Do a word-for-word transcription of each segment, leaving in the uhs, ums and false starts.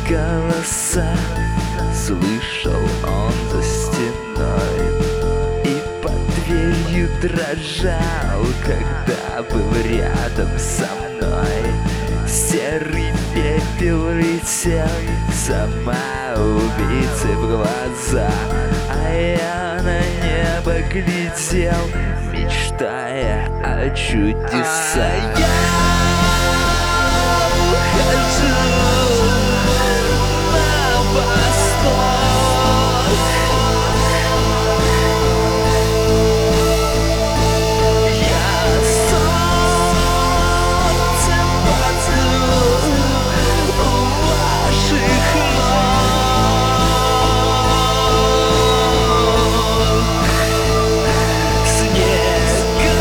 голоса слышал он за стеной, и под дверью дрожал, когда был рядом со мной. Серый пепел летел самоубийце в глаза, а я на небо глядел, мечтая о чудесах. Я ухожу на восток, я солнце поцелую у ваших ног. Снега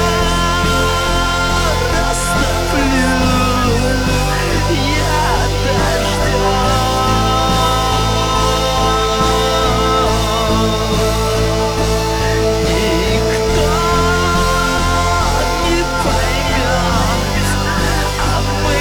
растоплю я дождем. Никто не поймет, а мы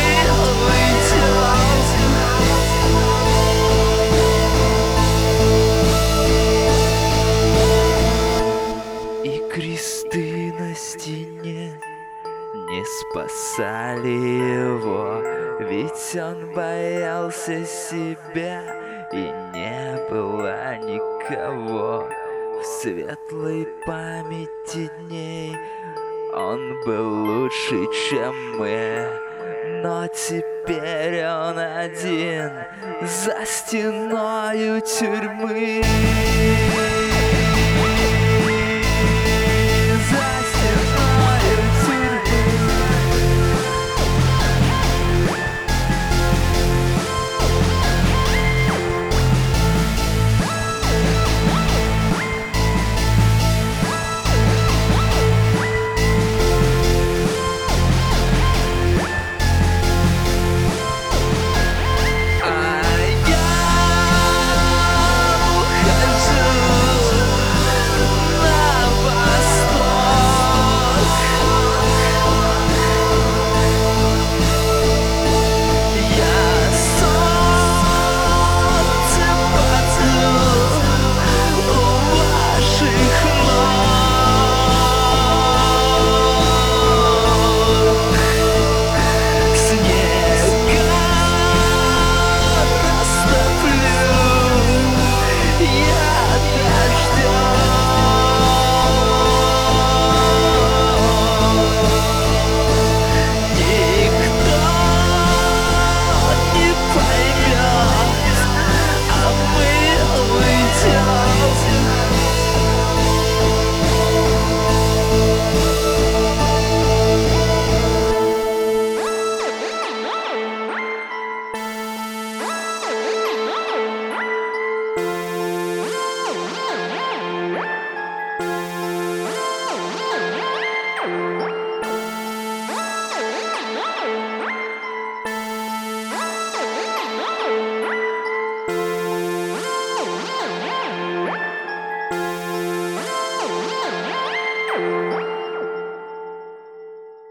уйдем. И кресты на стене не спасали его, ведь он боялся себя, и не было никого. В светлой памяти дней он был лучше, чем мы, но теперь он один за стеною тюрьмы.